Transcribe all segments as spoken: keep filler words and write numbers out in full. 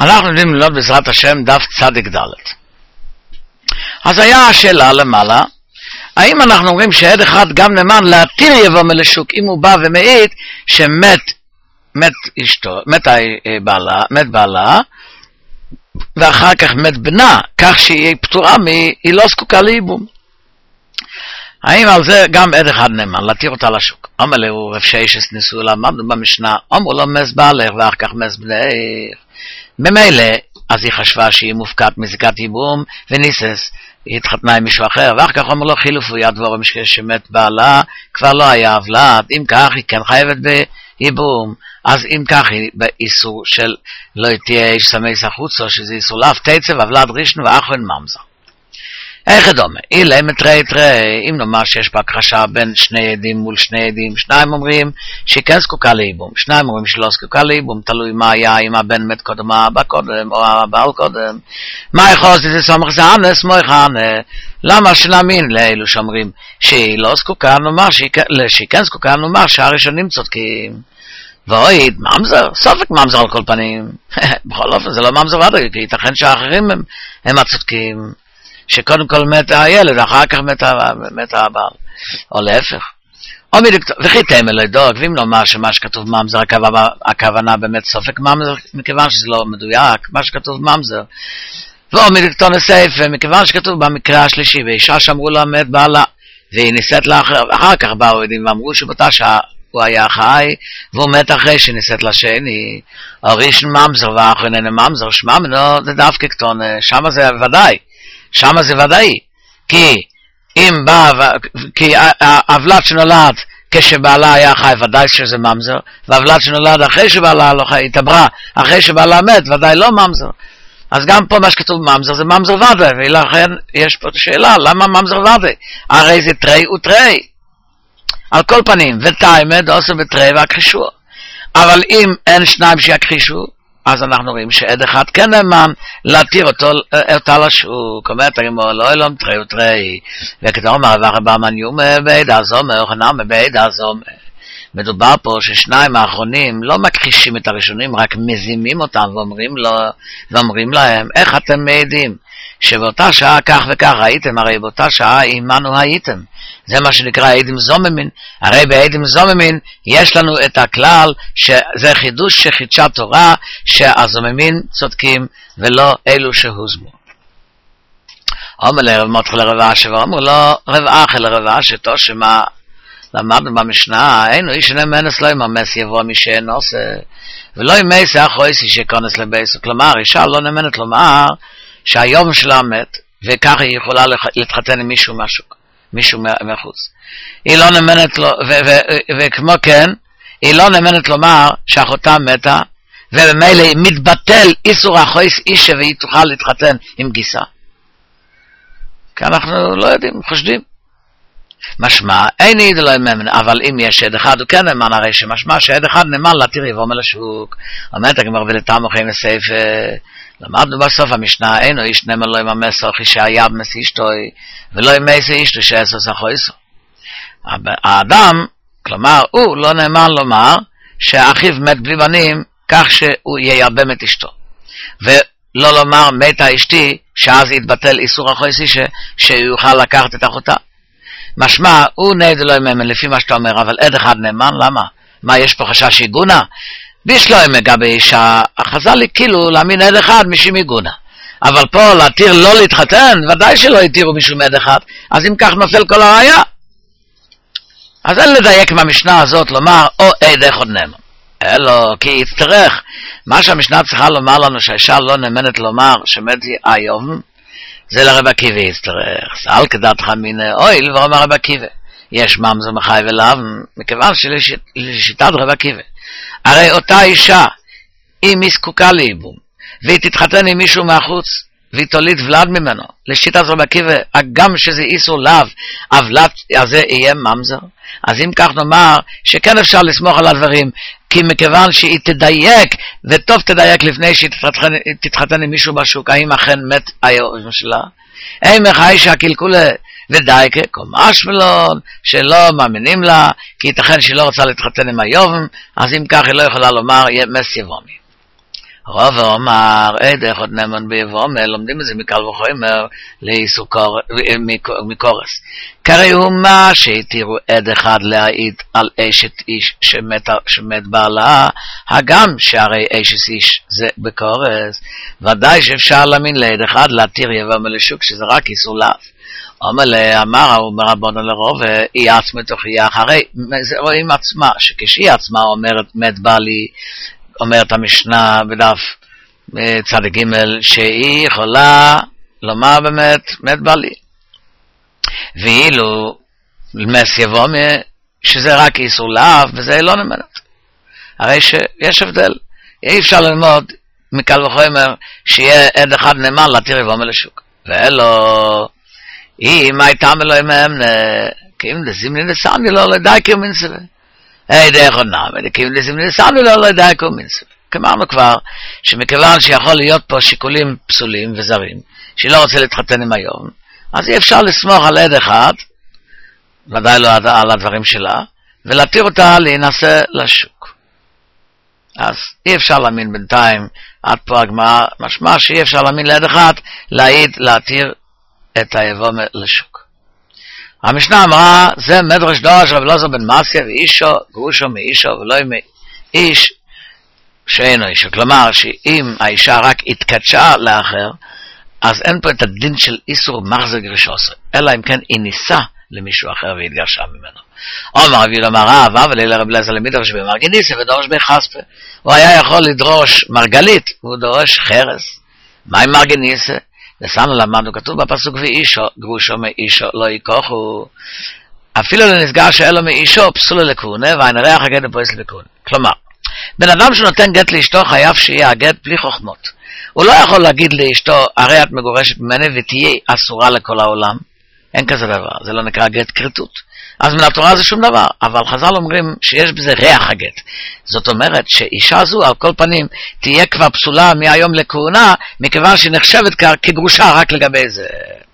אנחנו יודעים ללמוד בעזרת השם דף צדיק ד'. אז היה השאלה למעלה, האם אנחנו אומרים שעד אחד גם נאמן להתיר יבוא מלשוק, אם הוא בא ומעיד שמת מת אשתו, מת בעלה, מת בעלה, ואחר כך מת בנה, כך שהיא פטורה, היא לא זקוקה לייבום. האם על זה גם עד אחד נאמן, להתיר אותה לשוק? אמר לו רב שיישס ניסו, למדנו במשנה, אמרו לו מס בעלך ואחר כך מס בנך. במילא, אז היא חשבה שהיא מופקעת מזיקת ייבום, וניסס, היא התחתנה עם מישהו אחר, ואחר כך אמר לו חילופו יד דבורם שמת בעלה, כבר לא היה הבלת, אם כך היא כן חייבת בייבום, אז אם כך היא באיסור של לא תהיה איש סמייס החוצו, שזה איסור לאף תצב, הבלת ראשון ואחרון ממזר. איך דומה? אילה מתראי תראי, אם נאמר שיש פה הקרשה בין שני עדים מול שני עדים, שניים אומרים שהיא כן זקוקה לייבום, שניים אומרים שלא זקוקה לייבום, תלוי מה היה, אם הבן מת קודם, הבא קודם, או הבעל קודם. מה יכול להיות זה סומך זה אנס, מוי חנה? למה שנאמין לאלו שאומרים שהיא לא זקוקה, נאמר שהיא כן זקוקה, נאמר שהראשונים צודקים. ואויד, ממזר, סופק ממזר על כל פנים. בכל אופן, זה לא ממזר ודאי, כי ייתכן שהאחרים הם, הם הצודקים. שקודם כל מת הילד, אחר כך מת, מת הבעל, או להפך. וכי תאם אלוהי דורק, ואם נאמר שמה שכתוב ממזר, הכוונה, הכוונה באמת סופק ממזר, מכיוון שזה לא מדויק, מה שכתוב ממזר. ועומד לכתון הספר, מכיוון שכתוב במקרה השלישי, ואישה שאמרו לה מת בעלה, והיא ניסית לאחר, ואחר כך באו עדים ואמרו שבאותה שעה הוא היה חי, והוא מת אחרי שניסית לשני, הראשון ממזר ואחרון אין ממזר, שממנו זה דווקא כתון, שמה זה ודאי. שמה זה ודאי, כי אם בא, כי הוולד שנולד כשבעלה היה חי, ודאי שזה ממזר, והוולד שנולד אחרי שבעלה לא חי, התעברה, אחרי שבעלה מת, ודאי לא ממזר. אז גם פה מה שכתוב ממזר זה ממזר ודאי, ולכן יש פה שאלה, למה ממזר ודאי? הרי זה תרי ותרי. על כל פנים, ותיימד עושה בתרי והכחישו. אבל אם אין שניים שיכחישו, אז אנחנו רואים שעד אחד כן נאמן להתיר אותו, אותה לשוק, אומרת הגמור, לא אלום תרי ותרי, וכתוב מעבר באמן יומה בעד הזומר, או חנם בעד הזומר. מדובר פה ששניים האחרונים לא מכחישים את הראשונים, רק מזימים אותם ואומרים, לו, ואומרים להם, איך אתם מעידים? שבאותה שעה כך וכך הייתם, הרי באותה שעה עימנו הייתם. זה מה שנקרא עדים זוממין. הרי בעדים זוממין יש לנו את הכלל שזה חידוש שחידשה תורה, שהזוממין צודקים ולא אלו שהוזמו. אומר לרב מותח לרב אשר, ואומר לו רב אחר לרב אשר, תושמה למדנו במשנה, אינו איש נמנס לא יממס יבוא מי שאין עושה, ולא ימייס אחויסי שכונס לבייסו. כלומר, אישה לא נמנת לומר שהיום שלה מת, וככה היא יכולה להתחתן עם מישהו מהשוק, מישהו מחוץ. היא לא נמנת לו, וכמו כן, היא לא נמנת לומר שאחותה מתה, ובמילא מתבטל איסור אחויס אישה, והיא תוכל להתחתן עם גיסה. כי אנחנו לא יודעים, חושדים. משמע, אין עד לא נאמן, אבל אם יש עד אחד הוא כן נאמן, הרי שמשמע שעד אחד נאמן להתיר יבוא מלשוק. אומרת הגמרא ולתם אוכלים לספר, למדנו בסוף המשנה, אינו איש נאמן לא יממס אוכי שהיה במס אשתוי, ולא ימס אשתו שעשו סחו איסו. האדם, כלומר, הוא לא נאמן לומר שאחיו מת בלי בנים, כך שהוא ייבם את אשתו. ולא לומר מתה אשתי, שאז יתבטל איסור אחויס אישה, שיוכל לקחת את אחותה. משמע, הוא נעד לא יממן לפי מה שאתה אומר, אבל עד אחד נאמן, למה? מה, יש פה חשש עיגונה? בישלוי מגבי אישה, החז"ל לי כאילו להאמין עד אחד משום עיגונה. אבל פה להתיר לא להתחתן, ודאי שלא יתירו משום עד אחד, אז אם כך נופל כל הראיה. אז אין לדייק מהמשנה הזאת לומר, או עד אחד נאמן. אלו, כי יצטרך, מה שהמשנה צריכה לומר לנו שהאישה לא נאמנת לומר שמת לי היום, זה לרב עקיבא יצטרך. סל כדתך מן אויל ואומר רב עקיבא. יש ממזר מחייב אליו, מכיוון שלשיטת רב עקיבא. הרי אותה אישה, אם היא זקוקה לייבום, והיא תתחתן עם מישהו מהחוץ, והיא תוליד ולד ממנו, לשיטת רב עקיבא, גם שזה איסור לאו, הוולד הזה יהיה ממזר. אז אם כך נאמר, שכן אפשר לסמוך על הדברים, כי מכיוון שהיא תדייק, וטוב תדייק לפני שהיא תתחתן, תתחתן עם מישהו בשוק, האם אכן מת היום שלה? אין מחי שהקלקולה ודייקה, קומש מלון, שלא מאמינים לה, כי ייתכן שהיא לא רוצה להתחתן עם היום, אז אם כך היא לא יכולה לומר, מס יבומי. רוב אומר, עד אחד נאמן ביבומל, לומדים את זה מקל וחומר לאיסור מקורס. קרי הוא מה שהתירו עד אחד להעיד על אשת איש שמת, שמת בעלה, הגם שהרי אשת איש זה בקורס, ודאי שאפשר להאמין לעד אחד להתיר יבומל לשוק, שזה רק איסור לאו. אומר לאמר, הוא מרבון על הרוב, היא עצמה תוכיח, הרי רואים עצמה, שכשהיא עצמה אומרת מת בעלי, אומרת המשנה בדף צד ג' שהיא יכולה לומר באמת מת בעלי. ואילו למס יבומי שזה רק איסור לאו וזה לא נמנת. הרי שיש הבדל. אי אפשר ללמוד מקל וחומר שיהיה עד אחד נאמן להתיר יבומי לשוק. ואלו אם הייתה מלוא מהם כי אם דזימני נסעני לא לדעי כמנסה. היי דרך עוד נעמד, כי אם דזימני נסעני לא לדעי כמנסה. אמרנו כבר שמכיוון שיכול להיות פה שיקולים פסולים וזרים, שהיא לא רוצה להתחתן עם היום, אז אי אפשר לסמוך על עד אחד, ודאי לא על הדברים שלה, ולהתיר אותה להינשא לשוק. אז אי אפשר להאמין בינתיים, עד פה הגמרא משמע שאי אפשר להאמין לעד אחד, להעיד, להתיר את היבום לשוק. המשנה אמרה, זה מדרש דורש רב אלעזר בן מסיה ואישו, גרושו מאישו ולא מאיש, שאינו אישו. כלומר, שאם האישה רק התקדשה לאחר, אז אין פה את הדין של איסור מחזר גרישוסו, אלא אם כן היא ניסה למישהו אחר והתגרשה ממנו. אומר רבי אמר רב, אבל אלה רב אליעזר למדרש במרגניסה ודורש בחספה. הוא היה יכול לדרוש מרגלית, והוא דורש חרס. מה עם מרגניסה? וסנו למדנו, כתוב בפסוק ואישו, גרושו מאישו לא ייקוחו. אפילו לנסגר שאלו מאישו, פסולו לכהונה, ואין ריח הגט לפועס לכהונה. כלומר, בן אדם שנותן גט לאשתו חייב שיהיה הגט בלי חוכמות. הוא לא יכול להגיד לאשתו, הרי את מגורשת ממני ותהיה אסורה לכל העולם. אין כזה דבר, זה לא נקרא גט כריתות. אז מן התורה זה שום דבר, אבל חז"ל אומרים שיש בזה ריח הגט. זאת אומרת שאישה זו על כל פנים תהיה כבר פסולה מהיום לכהונה, מכיוון שהיא נחשבת כגרושה רק לגבי זה.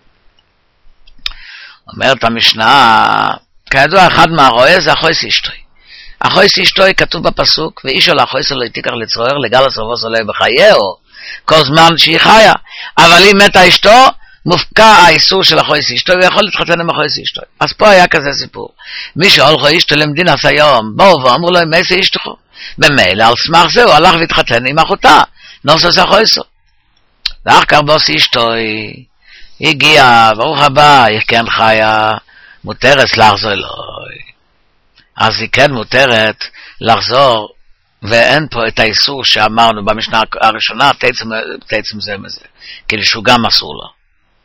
אומרת המשנה, כידוע אחד מהרועה זה אחויס אשתוי. אחויס אשתוי כתוב בפסוק, ואישו לאחויס לא תיקח לצרור, לגל הסרבוס עולה בחייהו, כל זמן שהיא חיה. אבל אם מתה אשתו, מופקע האיסור של אחויס אשתוי, ויכול להתחתן עם אחויס אשתוי. אז פה היה כזה סיפור. מי שהולכו אשתו למדינס היום, באו ואמרו לו, מי זה אשתו? במילא, על סמך זה הוא הלך והתחתן עם אחותה, נוסס אחויסו. ואחר כך בוס אשתוי, הגיע, ברוך הבא, היא כן חיה, מותרת לחזור אלוהי. אז היא כן מותרת לחזור, ואין פה את האיסור שאמרנו במשנה הראשונה, תצם, תצם זה מזה, כאילו שהוא גם אסור לו.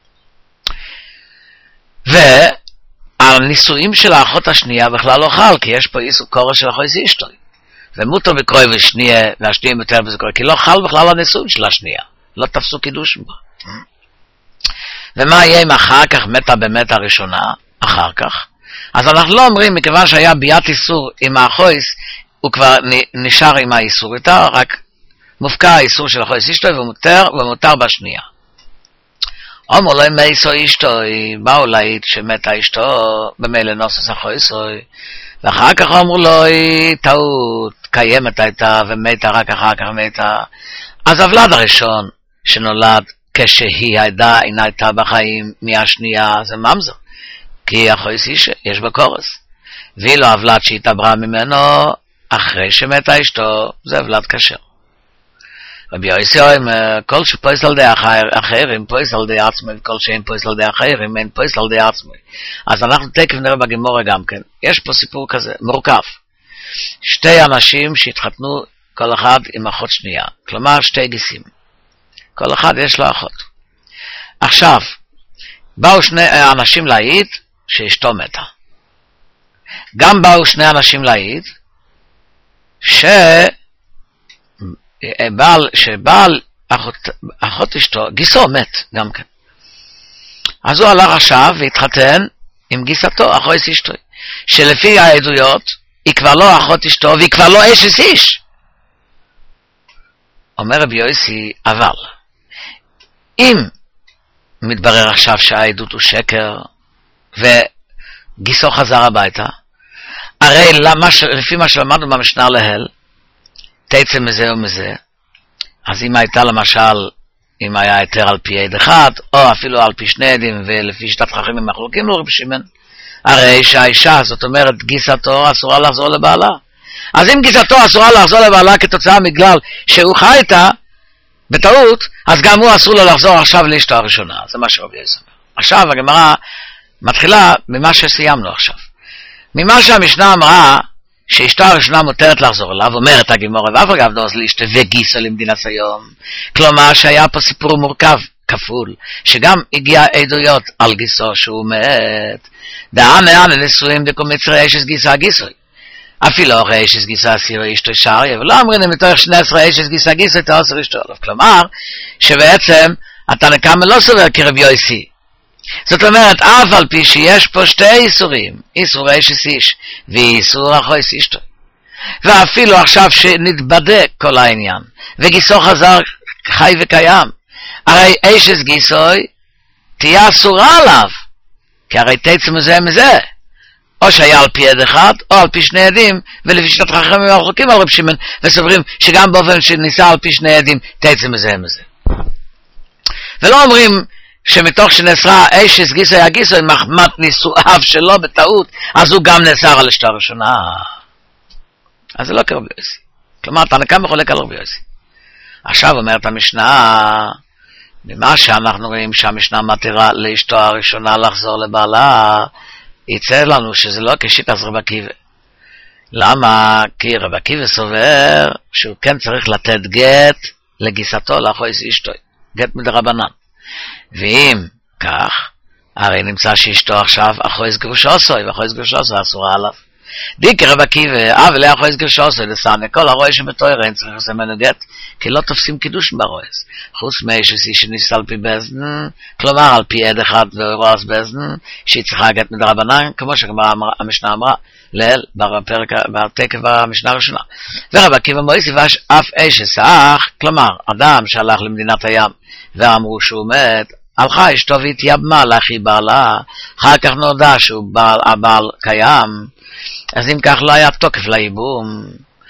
והנישואים של האחות השנייה בכלל לא חל, כי יש פה איסור קורא של אחויס אשתוי. ומותר בקרוי ושנייה, והשנייה יותר בזה קורא, כי לא חל בכלל הנישואים של השנייה. לא תפסו קידוש בה. ומה יהיה אם אחר כך מתה באמת הראשונה, אחר כך? אז אנחנו לא אומרים, מכיוון שהיה ביאת איסור עם האחויס, הוא כבר נשאר עם האיסור איתה, רק מופקע האיסור של אחויס אשתוי ומותר, ומותר בשנייה. אמרו לו, מייסו אשתוי, באו להעיד שמתה אשתו, במילא נוסס אחויסוי, ואחר כך אמרו לו, טעות, קיימת הייתה, ומתה רק אחר כך מתה. אז הוולד הראשון שנולד, כשהיא הייתה, אינה הייתה בחיים מהשנייה, זה ממזר, כי אחויס אישה, יש בקורס. ואילו הוולד שהתעברה ממנו, אחרי שמתה אשתו, זה הוולד כשר. רבי יוסי אומר, כל שפויס על די אחרים, פויס על די עצמי, וכל שאין פויס על די אחרים, אין פויס על די עצמי. אז אנחנו תקף נראה בגמורה גם כן. יש פה סיפור כזה, מורכב. שתי אנשים שהתחתנו כל אחד עם אחות שנייה, כלומר שתי גיסים. כל אחד יש לו אחות. עכשיו, באו שני אנשים להעיד שאשתו מתה. גם באו שני אנשים להעיד ש... בעל, שבעל אחות, אחות אשתו, גיסו מת גם כן. אז הוא הלך עכשיו והתחתן עם גיסתו, אחויס אשתו, שלפי העדויות היא כבר לא אחות אשתו והיא כבר לא אשת איש. אומר רבי יוסי, אבל אם מתברר עכשיו שהעדות הוא שקר וגיסו חזר הביתה, הרי למה, לפי מה שלמדנו במשנה להל, תצא מזה ומזה, אז אם הייתה למשל, אם היה היתר על פי עד אחד, או אפילו על פי שני עדים, ולפי שיטת חכמים מחלוקים לו רבי שמעון, הרי שהאישה, זאת אומרת, גיסתו אסורה לחזור לבעלה. אז אם גיסתו אסורה לחזור לבעלה כתוצאה בגלל שהוא חי איתה בטעות, אז גם הוא אסור לו לחזור עכשיו לאשתו הראשונה. זה מה שרבי יוסף אומר. עכשיו הגמרא מתחילה ממה שסיימנו עכשיו. ממה שהמשנה אמרה, שאשתו הראשונה מותרת לחזור אליו, אומרת הגמרא, ואף אגב דוז לאשתו וגיסו למדינת היום. כלומר שהיה פה סיפור מורכב, כפול, שגם הגיע עדויות על גיסו שהוא מת. דעה מען לנשואים דקומצרי אשס גיסה גיסוי. אפילו אחרי אשס גיסה סירו אשתו שריה, ולא אומרים מתוך שני עשרה אשס גיסה גיסוי תאוסר אשתו עליו. כלומר, שבעצם התנא קמא לא סובר כרבי יוסי. זאת אומרת, אף על פי שיש פה שתי איסורים, איסור אשס איש ואיסור אחויס אשתו, ואפילו עכשיו שנתבדק כל העניין, וגיסו חזר חי וקיים, הרי אשס גיסוי תהיה אסורה עליו, כי הרי תצא מזה מזה, או שהיה על פי עד אחד, או על פי שני עדים, ולפי שיטת חכמים מחלוקים על רבי שמעון, וסוברים שגם באופן שניסה על פי שני עדים, תצא מזה מזה. ולא אומרים שמתוך שנאסרה אשס גיסוי הגיסוי מחמת נישואיו שלו בטעות, אז הוא גם נאסר על אשתו הראשונה. אז זה לא כרבי יוסי. כלומר, תנא קמא חולק על רבי יוסי. עכשיו אומרת המשנה, ממה שאנחנו רואים שהמשנה מתירה לאשתו הראשונה לחזור לבעלה, יצא לנו שזה לא כשיטת רבי עקיבא. למה? כי רבי עקיבא סובר שהוא כן צריך לתת גט לגיסתו לאחויס אשתו, גט מדרבנן. ואם כך, הרי נמצא שאשתו עכשיו אחויס גרושוסוי, ואחויס גרושוסוי אסורה עליו. דיקי רבי עקיבא, אבל לאחויס גרושוסוי לסענה, כל הרואה שבתוירה אין צריך לעשות ממנו גט, כי לא תופסים קידוש ברועס. חוץ מאשס איש שניסה על פי בזדן, כלומר על פי עד אחד ורועס בזדן, שהיא צריכה גט מדרבנן, כמו שהמשנה אמרה, ליל, בפרק, בתקף המשנה הראשונה. ורבי עקיבא מויסיף אף אשס אח, כלומר, אדם שהלך למדינת הים, ואמרו שהוא מת, הלכה אשתו והתייבמה לאחי בעלה, אחר כך נודע שהוא בעל, הבעל קיים, אז אם כך לא היה תוקף לייבום.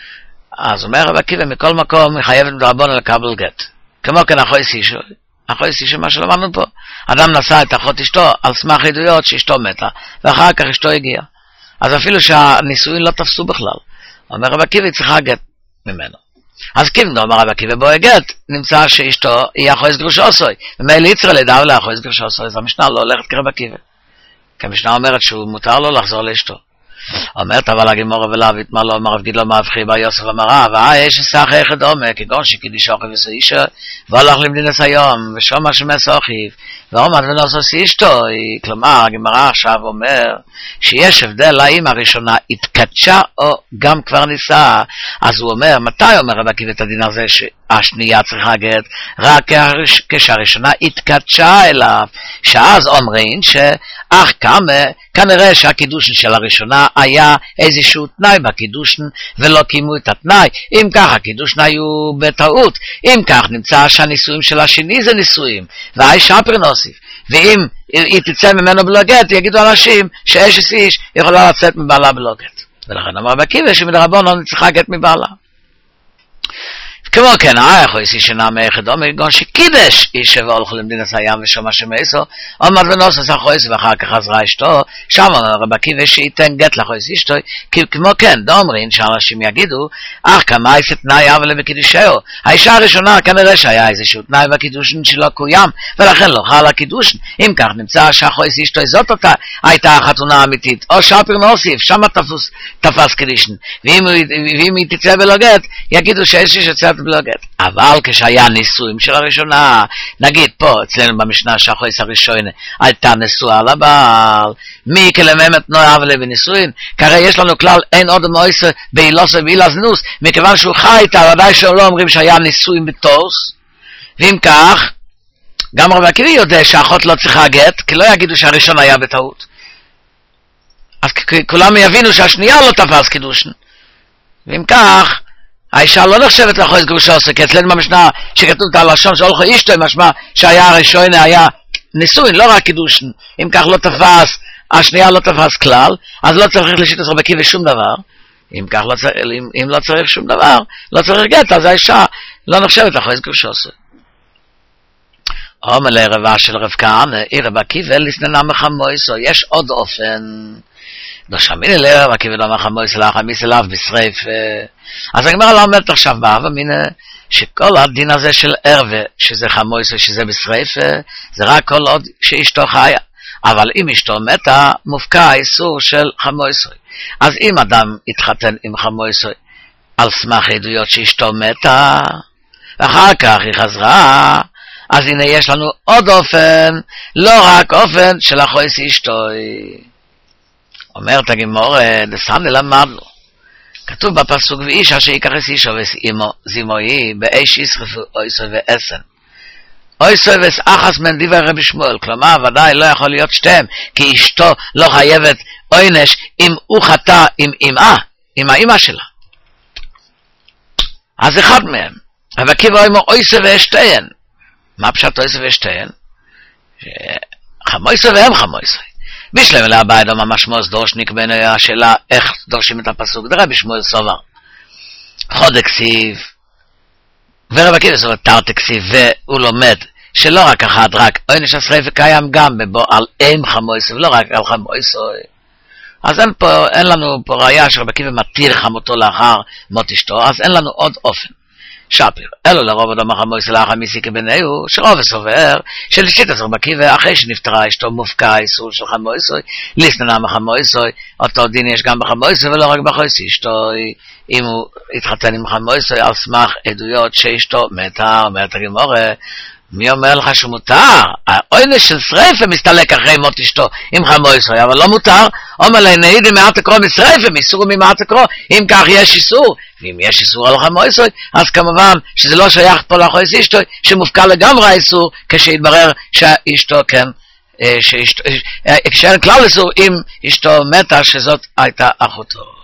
אז אומר רבי עקיבא, מכל מקום היא חייבת מדרבנן לקבל גט. כמו כן אחויס אישו, אחויס אישו מה שלמדנו פה. אדם נשא את אחות אשתו על סמך עדויות שאשתו מתה, ואחר כך אשתו הגיעה. אז אפילו שהנישואין לא תפסו בכלל. אומר רבי עקיבא, היא צריכה גט ממנו. אז כיוון אומר רבי עקיבא בו הגט, נמצא שאשתו היא אחויס גרושוסוי. ומילא יצרה לידה לאחויס גרושוסוי, אז המשנה לא הולכת כרבי עקיבא. כי המשנה אומרת שהוא מותר לו לחזור לאשתו. אומרת אבל הגמרא ולהבית מה לא אמר רב גידלו מאבחי בר יוסף אמרה והי יש סך אחד דומה כגון שקידיש אוכיו וסאישה והלך למדינס היום ושומע שמס אוכיו ועומד ונוסוס אשתו. כלומר הגמרא עכשיו אומר שיש הבדל האם הראשונה התקדשה או גם כבר ניסה. אז הוא אומר מתי אומר רבי עקיבא את הדין הזה שהשנייה צריכה גט? רק כשהראשונה התקדשה אליו, שאז אומרים שאך כמה כנראה שהקידושן של הראשונה היה איזשהו תנאי בקידושן ולא קיימו את התנאי. אם כך הקידושן היו בטעות, אם כך נמצא שהנישואים של השני זה נישואים והי שפר נוסיף, ואם היא תצא ממנו בלא גט יגידו אנשים שאשס איש יכולה לצאת מבעלה בלא גט. ולכן אמר רבי עקיבא שמדרבנן צריכה גט מבעלה. כמו כן, האי אחויס איש נעמה אחד אומר גון שקידש איש והולך למדינס הים ושומע שמייסו עומד ונוסס אחויס ואחר כך חזרה אשתו. שם אומר רבי עקיבא שייתן גט לאחויס אשתו, כי כמו כן דומרין שאנשים יגידו אך כמה איזה תנאי אבל בקידושהו. האישה הראשונה כנראה שהיה איזשהו תנאי בקידושן שלא קוים ולכן לא חל הקידושן. אם כך נמצא שאחויס אשתו זאת אותה הייתה החתונה האמיתית, או שפר נוסיף שמה תפוס תפס קידושן, ואם, ואם היא תצא בלא גט יגידו שיש איש יצא בלא גט. אבל כשהיה נישואים של הראשונה, נגיד פה אצלנו במשנה שהחויס הראשונה הייתה נשואה לבעל, מי כלממת נועה אבל בנישואין, כרי יש לנו כלל אין עוד מויסה באילוסה ואילה זנוס, מכיוון שהוא חי איתה ודאי שלא אומרים שהיה נישואים בתוס. ואם כך גם רבי עקיבא יודע שהאחות לא צריכה גט, כי לא יגידו שהראשון היה בטעות, אז כולם יבינו שהשנייה לא תפס קידושן. ואם כך האישה לא נחשבת לאחויס גרושוסוי, כי אצלנו במשנה שכתוב את הלשון שהולכו אשתו משמע שהיה הראשון היה נישואין לא רק קידושן. אם כך לא תפס, השנייה לא תפס כלל, אז לא צריך לשיטת רבי עקיבא שום דבר. אם כך לא צריך, אם, אם לא צריך שום דבר, לא צריך גט, אז האישה לא נחשבת אחרי גרושו עשוי. אומר לרבה של רב כהנא, אי רב עקיבא לסננה מחמויסו, יש עוד אופן, לא שמיני לרב עקיבא לא מחמויסו, לא חמיס אליו בשריף, אז הגמרא לא אומרת עכשיו באב, המינה, שכל הדין הזה של ערווה, שזה חמויסו, שזה בשריף, זה רק כל עוד שאשתו חיה, אבל אם אשתו מתה, מופקע האיסור של חמויסו. אז אם אדם התחתן עם חמויסו, על סמך עדויות שאשתו מתה, ואחר כך היא חזרה, אז הנה יש לנו עוד אופן, לא רק אופן של החויס אשתוי. אומרת הגמרא, דסנא למדנו. כתוב בפסוק, ואיש אשר ייקחס אישו וזימוי, באש יסחפו אויסוי ואסן. אויסוי ואחס מן דברי רבי שמואל, כלומר ודאי לא יכול להיות שתיהם, כי אשתו לא חייבת עונש אם הוא חטא עם אמא, עם האמא שלה. אז אחד מהם, אבל כיוון אומר אויסוי ואשתיהן. מה פשט אויסוי ואשתיהן? חמויסוי והם חמויסוי. בשלם אלא הבא אדום המשמוס דורשניק בינו השאלה איך דורשים את הפסוק. דרבי בשמואל סובר. חוד הכסיב, ורב עקיבא סובר תרת הכסיב, והוא לומד שלא רק אחד, רק עונש השריפה קיים גם בבוא על אם חמויסוי, ולא רק על חמויסוי. אז אין, פה, אין לנו פה ראיה שרב עקיבא מתיר חמותו לאחר מות אשתו, אז אין לנו עוד אופן. שפיר, אלו לרוב אדם החמויסוי לאחר מיסיקי ביניהו, שרוב סובר של שיטת רב עקיבא אחרי שנפטרה אשתו מופקע האיסור של חמויסוי, ליסננה מחמויסוי, אותו דין יש גם בחמויסוי ולא רק בחויס אשתוי, אם הוא התחתן עם חמויסוי על סמך עדויות שאשתו מתה, אומרת הגמרא, מי אומר לך שמותר? העונש של שריפה מסתלק אחרי מות אשתו עם חמויסוי, אבל לא מותר. אומר לה, נעיד אם מעט הקרוא משריפה, מאיסור ממעט הקרוא, אם כך יש איסור, ואם יש איסור על חמויסוי, אז כמובן שזה לא שייך פה לחויס אשתו, שמופקע לגמרי האיסור, כשיתברר שאשתו כן, שאשתו, כשאין כלל איסור, אם אשתו מתה, שזאת הייתה אחותו.